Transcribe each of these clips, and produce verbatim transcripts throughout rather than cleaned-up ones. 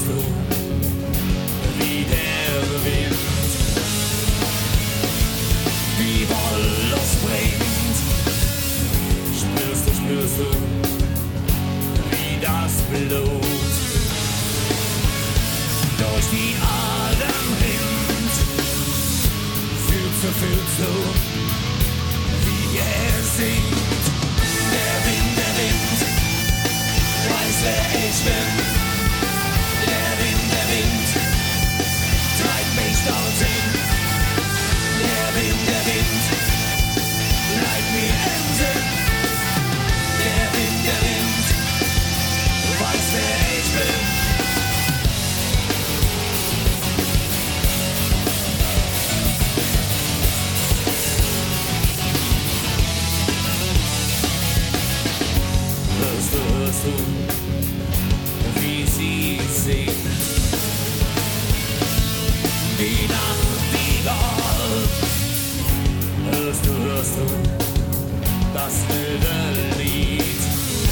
spürst du, wie der Wind die Wollust bringt. Spürst du, spürst du, wie das Blut durch die Adern rinnt. Fühlst du, fühlst du, wie er singt. Der Wind, der Wind, weiß wer ich bin. Der Wind, der Wind, treibt mich dorthin. Der Wind, der Wind, bleibt mir im Sinn. Der Wind, der Wind, weiß wer ich bin. Hörst du, hörst du, wie sie singt? Die Nachtigall. Hörst du, hörst du, das wilde Lied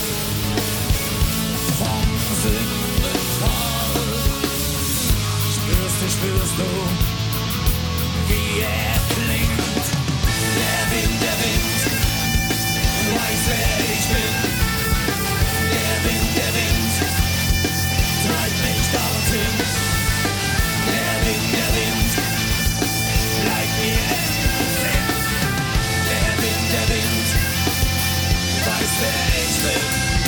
vom Sündenfall? Spürst du, spürst du, wie er klingt? Der Wind, der Wind, weiß wer ich bin. Der Wind, der Wind, treibt mich dorthin. Der Wind, der Wind, bleibt mir im Sinn. Der Wind, der Wind, weiß wer ich bin.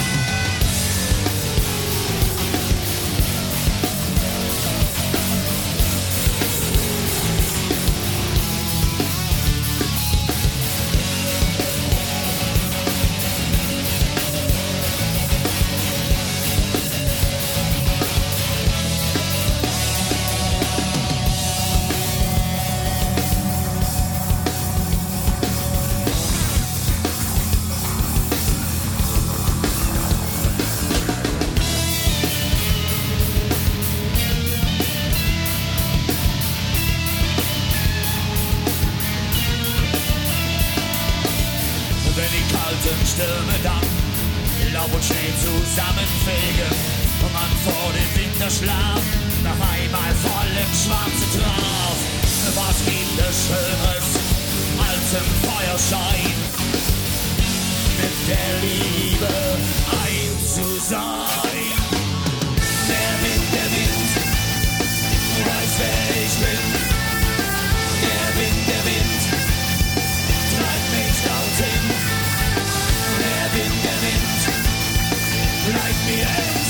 Wenn die kalten Stürme dann Laub und Schnee zusammenfegen und man vor dem Winterschlaf noch einmal voll im Schwarze traf. Was gibt es Schönes als im Feuerschein mit der Liebe eins zu sein? Der Wind, der Wind, weiß wer ich bin. Der Wind, der Wind, treibt mich dorthin. Der Wind, der Wind, bleibt mir